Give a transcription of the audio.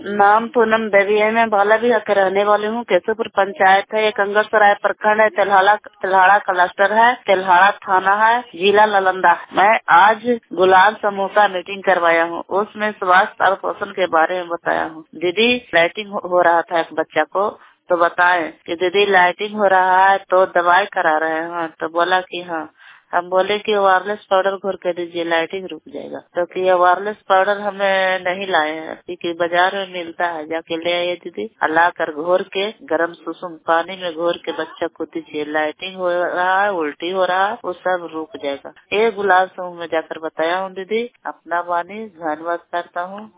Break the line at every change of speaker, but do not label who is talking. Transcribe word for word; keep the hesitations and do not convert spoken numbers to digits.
नाम पूनम देवी है। मैं बाला बिहार के रहने वाली हूँ। केशवपुर पंचायत है, एक अंगरसराय प्रखंड है, तेल्हाड़ा तेल्हाड़ा क्लस्टर है, तेल्हाड़ा थाना है, जिला नालंदा। मैं आज गुलाब समूह का मीटिंग करवाया हूँ। उसमें स्वास्थ्य और पोषण के बारे में बताया हूँ। दीदी लाइटिंग हो रहा था एक बच्चा को, तो बताए कि दीदी लाइटिंग हो रहा है तो दवाई करा रहे हैं। तो बोला कि हाँ। हम बोले कि वायरलेस पाउडर घोर के दीजिए, लाइटिंग रुक जाएगा। तो कि ये वायरलेस पाउडर हमें नहीं लाए हैं, क्योंकि बाजार में मिलता है, जाके ले आइए दीदी। ला कर घोर के गर्म सुसुम पानी में घोर के बच्चा को दीजिए। लाइटिंग हो रहा है, उल्टी हो रहा है, वो सब रुक जाएगा। ये गुलाब समूह में जाकर बताया हूँ दीदी। अपना पानी धन्यवाद करता हूँ।